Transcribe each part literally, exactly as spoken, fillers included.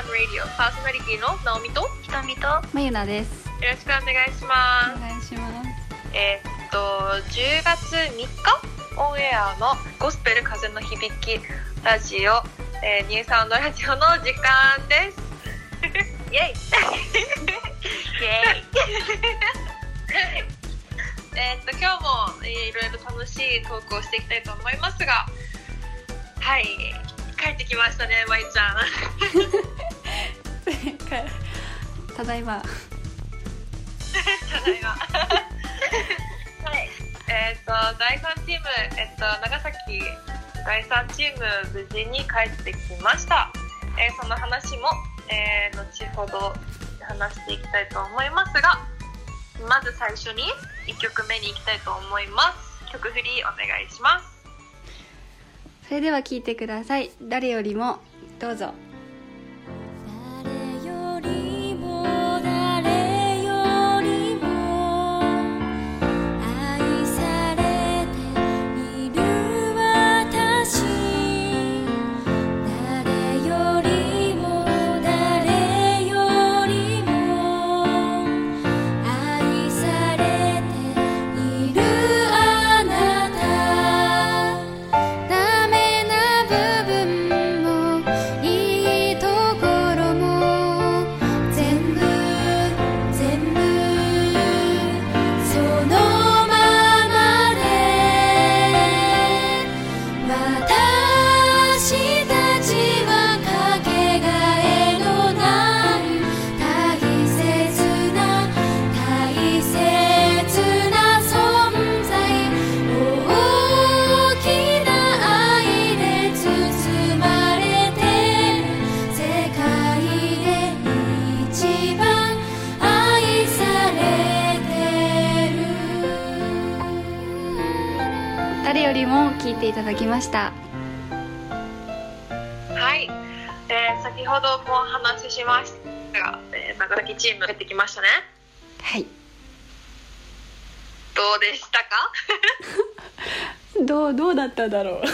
ラムラディオパーソナリティのナオミとひとみとまゆなです。 よろしくお願いします。 お願いします。 えー、っとじゅうがつみっかオンエアのゴスペル風の響きラジオ、えー、ニューサウンドラジオの時間です。イエイイエイえっと今日もいろいろ楽しいトークをしていきたいと思いますが、はい帰ってきましたね、まいちゃん。 ただいま。 ただいま。はい。えっとだいさんチーム、えっと長崎だいさんチーム無事に帰ってきました。えー、その話も、えー、後ほど話していきたいと思いますが、まず最初にいっきょくめに行きたいと思います。曲振りお願いします。 それでは聴いてください。誰よりもどうぞ。誰よりも聞いていただきました。 はい、えー、先ほどもお話ししましたが、えー、長崎チーム帰ってきましたね。 はい。 どうでしたか？ どうどうだっただろう。 どう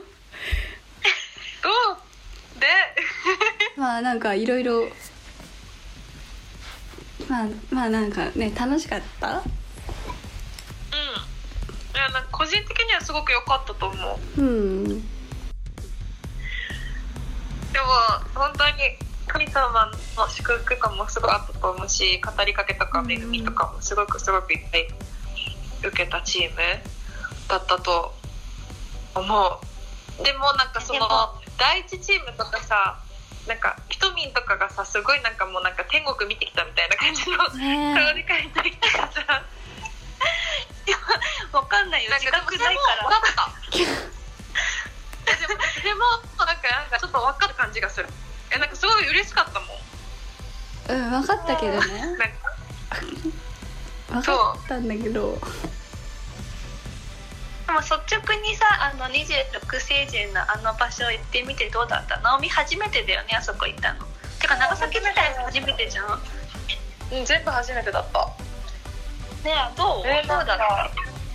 でまあなんかいろいろまあまあなんかね楽しかった。 いやなんか個人的にはすごく良かったと思う。 うん。でも本当に神様の祝福感もすごくあったと思うし、語りかけとか恵みとかもすごくすごくいっぱい受けたチームだったと思う。でもなんかその第一チームとかさ、なんかひとみんとかがさすごいなんかもうなんか天国見てきたみたいな感じの顔で帰ってきたからさ。 わかんないよ、自覚ないから。 分かったでもでもなんかなんかちょっと分かる感じがする。えなんかすごい嬉しかったもん。 うん分かったけどね。 なんか分かったんだけど。 でも率直にさ、あのにじゅうろく星人のあの場所行ってみてどうだった？ナオミ初めてだよね、あそこ行ったの。てか長崎自体初めてじゃん。 うん、全部初めてだった。 ねえ、どう？ えー、 どうだった？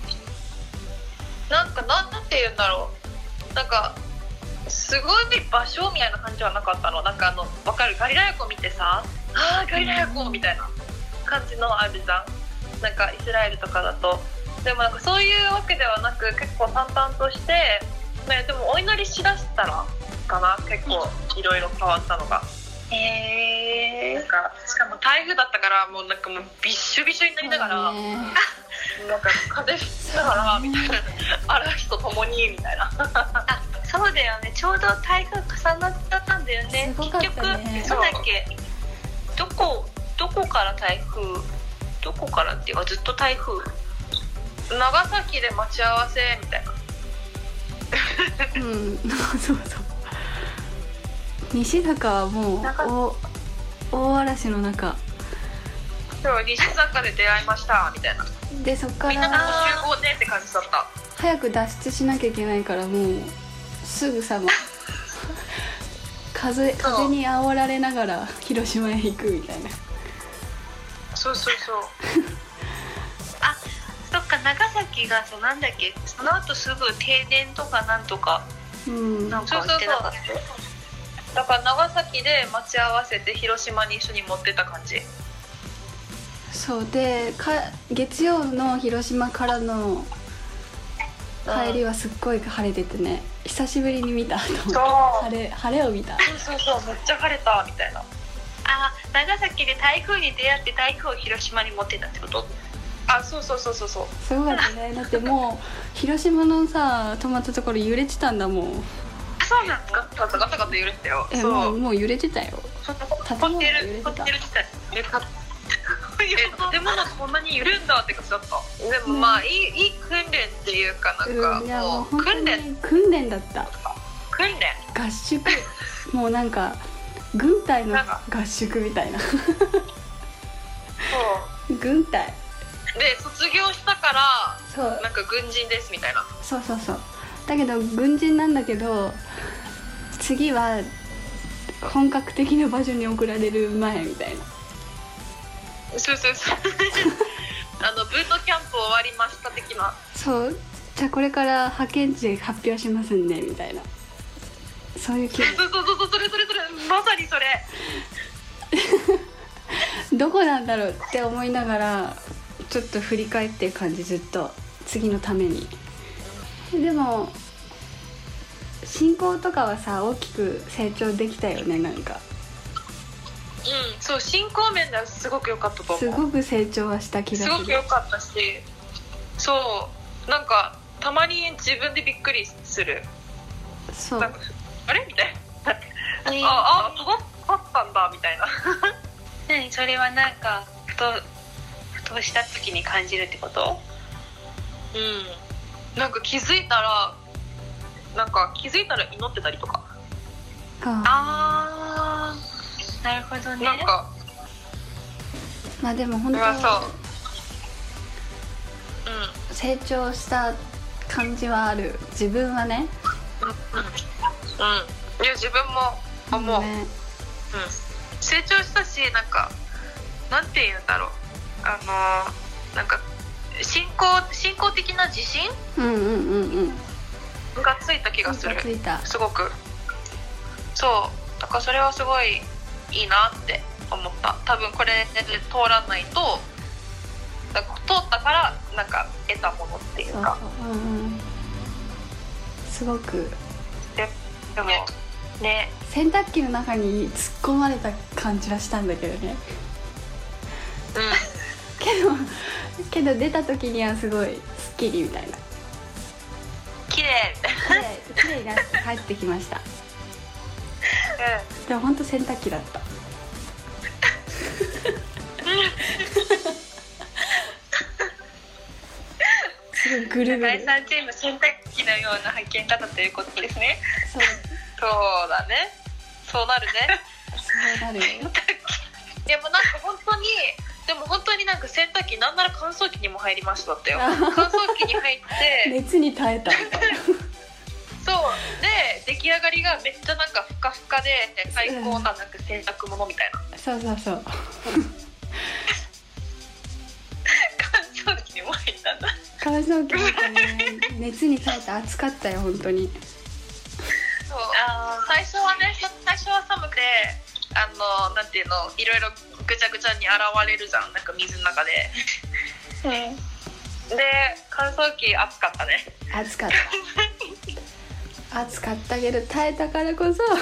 なんかなんて言うんだろう、なんかすごい場所みたいな感じはなかったの。なんかあの分かる、ガリラヤ湖見てさ、あーガリラヤ湖みたいな感じのあるじゃん、なんかイスラエルとかだと。でもなんかそういうわけではなく、結構淡々として、ね、でもお祈りしだしたらかな、結構いろいろ変わったのが。 へー。 なんかしかも台風だったから、もうなんかもうびっしょびしょになりながら、なんか風吹きながらみたいな、嵐とともにみたいな。 あ、そうだよね、ちょうど台風重なったんだよね。 すごかったね。 結局なんだっけ、どこどこから台風、どこからっていうかずっと台風。 長崎で待ち合わせみたいな。 うん、そうそう。西坂はもう大, 大嵐の中。 そう西坂で出会いましたみたいな。 でそっからみんなで集合ねって感じだった。 早く脱出しなきゃいけないから、もうすぐさま風風に煽られながら広島へ行くみたいな。 そうそうそう。 あ、そっか、長崎がそうなんだっけ、その後すぐ停電とかなんとか、 うん、 なんか言ってなかった。 だから長崎で待ち合わせて広島に一緒に持ってた感じ。 そうでか月曜の広島からの帰りはすっごい晴れててね、久しぶりに見たと思って、晴れ晴れを見た。 そうそうそう、めっちゃ晴れたみたいな。 あ、長崎で台風に出会って台風を広島に持ってたってこと？ あ、そうそうそうそうそう。 すごかったね。だってもう広島のさ泊まったところ揺れてたんだもん。 そうなんですか？ガタガタガタ揺れてたよ。 え、 そうもうもう揺れてたよ。 ホテルホテル自体揺れた。え、建物こんなに揺れるんだって感じだった。でもまあ、うん、いいいい訓練っていうかなんか、うん、いやもう訓練訓練だった。 訓練合宿もうなんか軍隊の合宿みたいな。そう。軍隊。 で卒業したからそうなんか軍人ですみたいな。 そうそうそう。だけど軍人なんだけど次は本格的な場所に送られる前みたいな。 そうそうそう。あのブートキャンプ終わりました的な。 そう。じゃあこれから派遣地発表しますんでみたいな。そういう気分。 そうそうそうそう、それそれそれ、まさにそれ。 どこなんだろうって思いながらちょっと振り返ってる感じ、ずっと次のために。でも進行とかはさ大きく成長できたよね。なんかうん、そう、進行面ではすごく良かったと思う。 すごく成長はした気がする。 すごく良かったし、そうなんかたまに自分でびっくりする。 そうなんかあれみたいな。ああ、すごかったんだみたいな。 何それはなんかふとふとした時に感じるってこと？ うん。なんか気づいたらなんか気づいたら祈ってたりとか。 ああ、なるほどね。 なんかまあでも本当はうん、成長した感じはある。自分はね。 うんうん。いや自分も思う。ね、うん。成長したし、なんかなんて言うんだろう。あのー、なんか信仰信仰的な自信？ うんうんうんうん。 がついた気がする。 ついた。 すごく。そう。だからそれはすごいいいなって思った。多分これで通らないと、だから通ったからなんか得たものっていうか。 そうそう、うん、すごく。 で、でもね、 洗濯機の中に突っ込まれた感じはしたんだけどね。 うん。 けどけど出た時にはすごいスッキリみたいな。 綺麗綺麗になって帰ってきました。うん、でも本当洗濯機だった。すごいぐるぐる。 だいさんチーム洗濯機のような発見方ということですね。 そう、そうだね。そうなるね。 そうなるよ。 でもなんか本当に、でも本当になんか洗濯機なんなら乾燥機にも入りましたってよ。乾燥機に入って熱に耐えたみたいな。 そうで出来上がりがめっちゃなんかふかふかで最高ななんか洗濯物みたいな。 そうそうそう。 乾燥機にも入ったんだ。 乾燥機なんかね、熱に耐えて暑かったよ本当に。 そう。あ、最初はね、最初は寒くて、あのなんていうの、いろいろぐちゃぐちゃに洗われるじゃん、なんか水の中で。うん。で乾燥機暑かったね。 暑かった。暑かったけど耐えたからこそ。そう、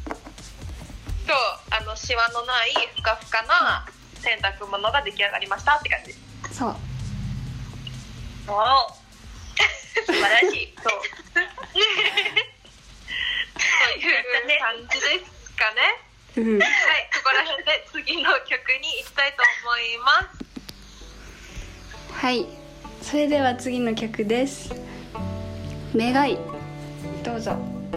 あのシワのないふかふかな洗濯物が出来上がりましたって感じ。 そう。 おお、素晴らしい。そう。という感じですかね。うん、はい、ここら辺で次の曲に行きたいと思います。 はい、それでは次の曲です。願い、どうぞ。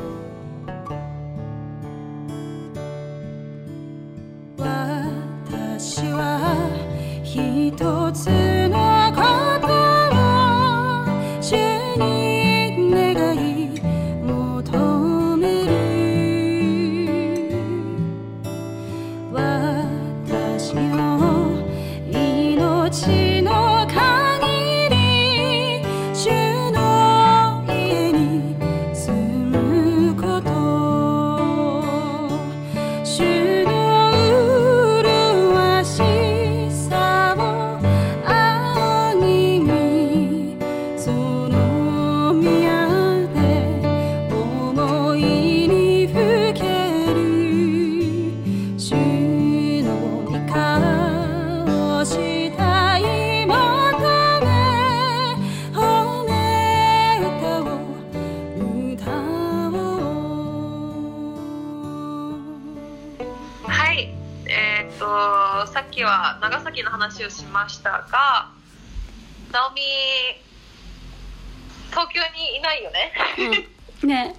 私は一つのことを主に願い求める。私の命の限り主の家に住むこと。 はいえー、っとさっきは長崎の話をしましたが、ナオミ東京にいないよね。 うんね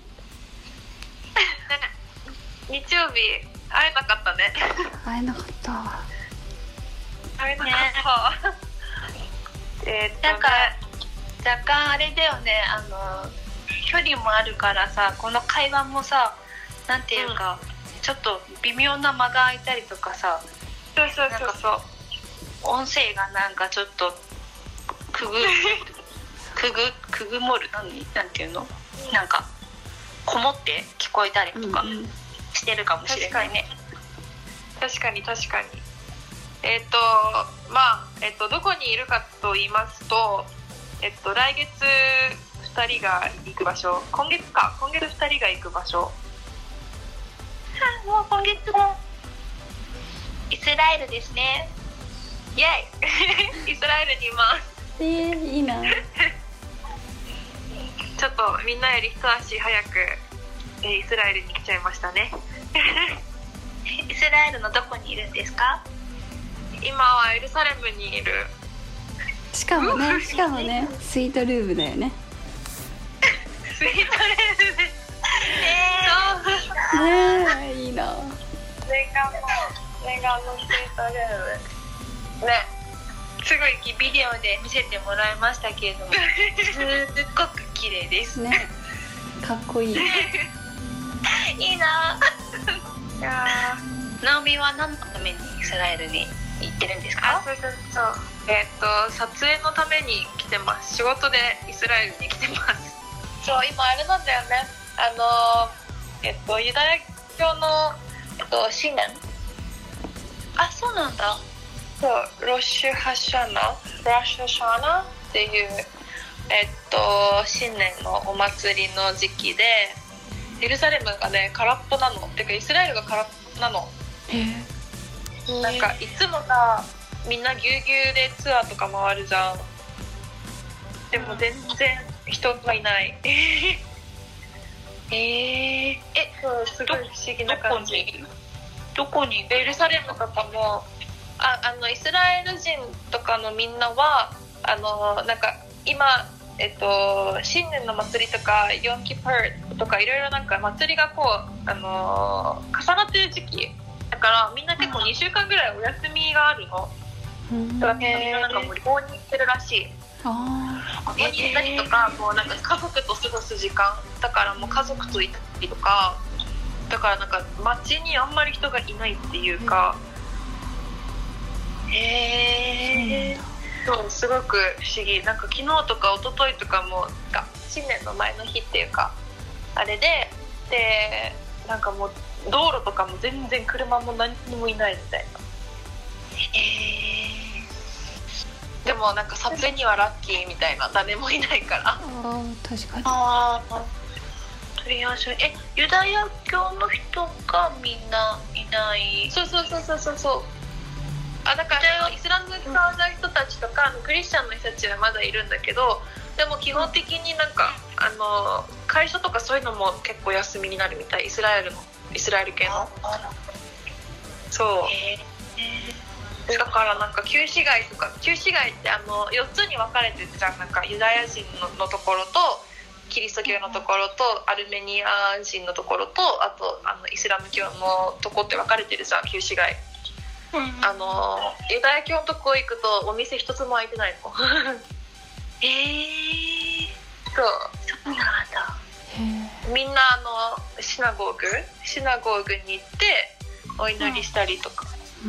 日曜日会えなかったね。 会えなかった会えなかった、ね、えー、っとねなんか若干あれだよね、あの距離もあるからさ、この会話もさ、なんていうか、うん、ちょっと微妙な間が空いたりとかさ、 そうそうそうそう音声がなんかちょっとくぐくぐくぐもるなんなんていうの、なんかこもって聞こえたりとかしてるかもしれないね。 確かに確かに。えっ、ー、とまあえっ、ー、とどこにいるかと言いますと、えっ、ー、と来月ふたりが行く場所、今月か今月ふたりが行く場所。 もう今月もイスラエルですね。 イエイイスラエルにいます。 えー、いいな。 ちょっとみんなより一足早く、えー、イスラエルに来ちゃいましたね。 イスラエルのどこにいるんですか？ 今はエルサレムにいる。 しかもねしかもねスイートルームだよね。 スイートルームでえー、ねえいいな。 念願の念願のスイートルームね。 すごいビデオで見せてもらいましたけれども、すっごく綺麗ですね。かっこいい。いいな。いやナオミは何のためにイスラエルに行ってるんですか？ あ、そうそうそう。えっ、ー、と撮影のために来てます。仕事でイスラエルに来てます。そう今あれなんだよね。あのえっ、ー、とユダヤ教のえっ、ー、と新年。 あ、そうなんだ。 そうロッシュハシャナ、ロッシュシャナっていうえっ、ー、と新年のお祭りの時期で、エルサレムがね空っぽなの。てかイスラエルが空っぽなの。 へー。 なんかいつもさみんなぎゅうぎゅうでツアーとか回るじゃん。でも全然人がいない。えー、えそうすごい不思議な感じ。 どこに？ エルサレムとかもああのイスラエル人とかのみんなはあのなんか今えっと新年の祭りとかヨンキプーとかいろいろなんか祭りがこうあの重なってる時期だからみんな結構にしゅうかんぐらいお休みがあるの。だからみんななんかもう旅行に行ってるらしい。 あ旅行に行ったりとかもうなんか家族と過ごす時間だからもう家族といたりとかだからなんか街にあんまり人がいないっていうか。へえ、そうすごく不思議。なんか昨日とか一昨日とかもが新年の前の日っていうかあれででなんかもう道路とかも全然車も何にもいないみたいな。へえ。でもなんか撮影にはラッキーみたいな、誰もいないから。ああ確かに。 ああとりあえずえユダヤ教の人がみんないない。 そうそうそうそうそうそう。あだからイスラム教の人たちとかクリスチャンの人たちはまだいるんだけど、でも基本的になんかあの会社とかそういうのも結構休みになるみたい。イスラエルのイスラエル系の。そう。だからなんか旧市街とか旧市街ってあのよっつに分かれてるじゃん。なんかユダヤ人 の, のところとキリスト教のところとアルメニア人のところとあとあのイスラム教のとこって分かれてるじゃん旧市街。あのユダヤ教のとこ行くとお店一つも開いてないの。 えー、 そうそうなんだ。 みんなあのシナゴーグシナゴーグに行ってお祈りしたりとか。 うん、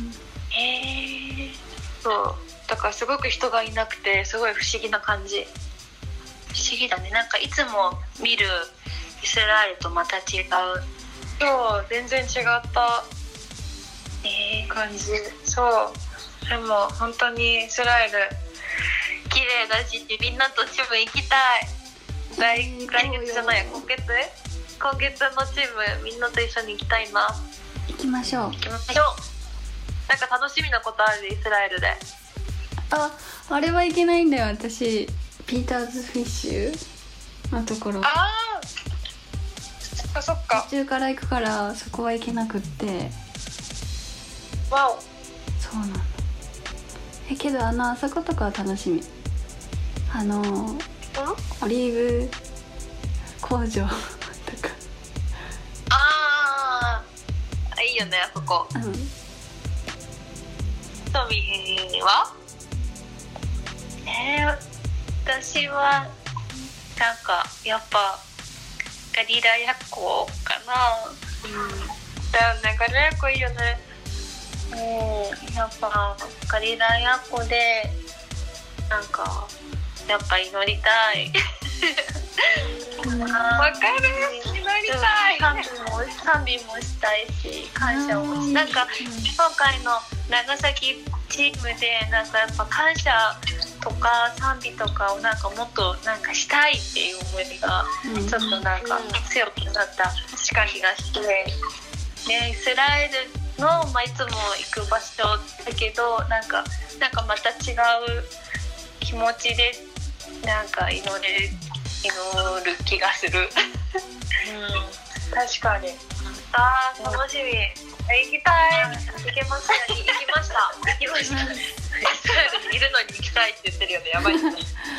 へえ。 そうだからすごく人がいなくてすごい不思議な感じ。 不思議だね。なんかいつも見るイスラエルとまた違う。 そう全然違った感じ。そうでも本当にイスラエル綺麗だしみんなとチーム行きたい。来, 来月じゃない今月今月のチームみんなと一緒に行きたいな。 行きましょう行きましょう。なんか楽しみなことあるイスラエルで。 ああれはいけないんだよ私。ピーターズフィッシュのところ。 ああそっかそっか。 途中から行くからそこは行けなくって。 わお。 そうなんだ。えけどあのあそことかは楽しみ。あのうんオリーブ工場とか。 ああ、いいよねあそこ。 うん。 トミーは？ えー、私はなんかやっぱガリラヤコかな。 うん。だよね、ガリラヤコいいよね。 うん、やっぱガリラヤコでなんかやっぱ祈りたい。 わかる。祈りたい。 賛美も賛美もしたいし感謝もし、なんか今回の長崎チームでなんかやっぱ感謝とか賛美とかをなんかもっとなんかしたいっていう思いがちょっとなんか強くなった気がして、ね、イスラエルの、まあ、いつも行く場所だけどなんかなんかまた違う気持ちでなんか祈れる祈る気がする。うん、 確かに。あー楽しみ。行きたい。行けますよ。行きました。行きました。イスラエルにいるのに行きたいって言ってるよね。やばい。ま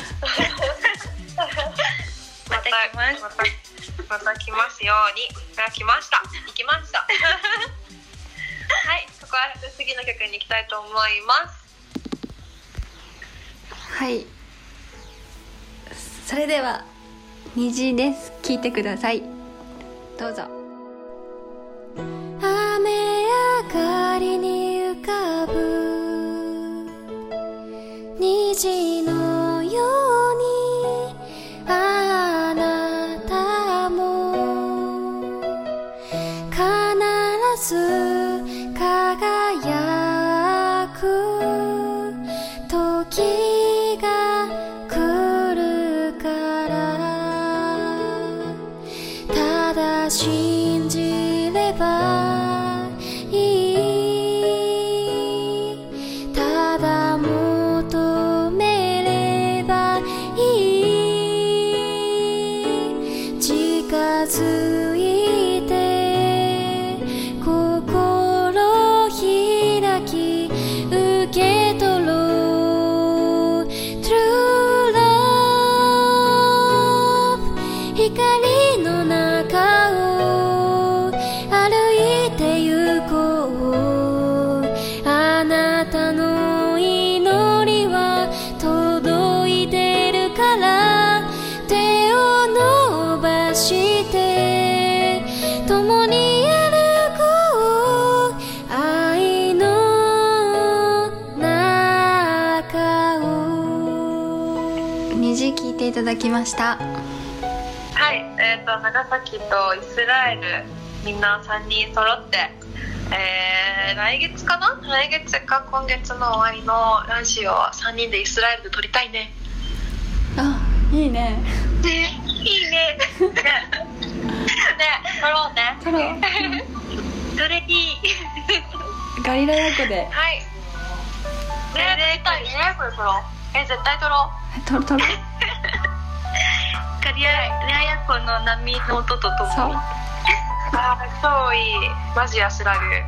た来ます。またまた来ますように。あ、来ました。行きました。はい。そこは次の曲に行きたいと思います。 はい。それでは虹です。聞いてください。どうぞ。 雨上がりに浮かぶ虹のようにあなたも必ず輝く時が来るからただ信じればいいただ求めればいい近づいて心開き受け取ろう True Love 光の中を歩いてゆこうあなたの祈りは届いてるから手を伸ばして共に歩こう愛の中を虹聞いていただきました。 はい、えー、と長崎とイスラエルみんなさんにん揃って、えー、来月かな来月か今月の終わりのラジオはさんにんでイスラエルで撮りたいね。 あ、いいね。 ね、いいね。ね、撮ろうね。 撮ろう。 それいい。 ガリラヤコで。 はい。ね、撮りたいね。これ撮ろう。え、絶対撮ろう。 撮ろう撮ろう。 ガリラヤコの波の音ととそう。 もにあー、超いい。マジ安らぐ。はい、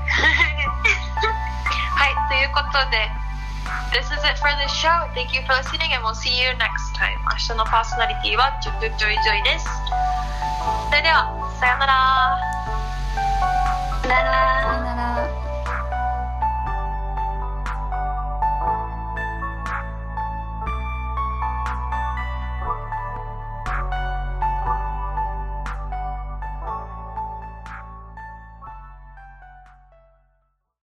ということで This is it for the show. Thank you for listening and we'll see you next time. 明日のパーソナリティはジョジョジョイジョイです。それでは、さよなら。 なら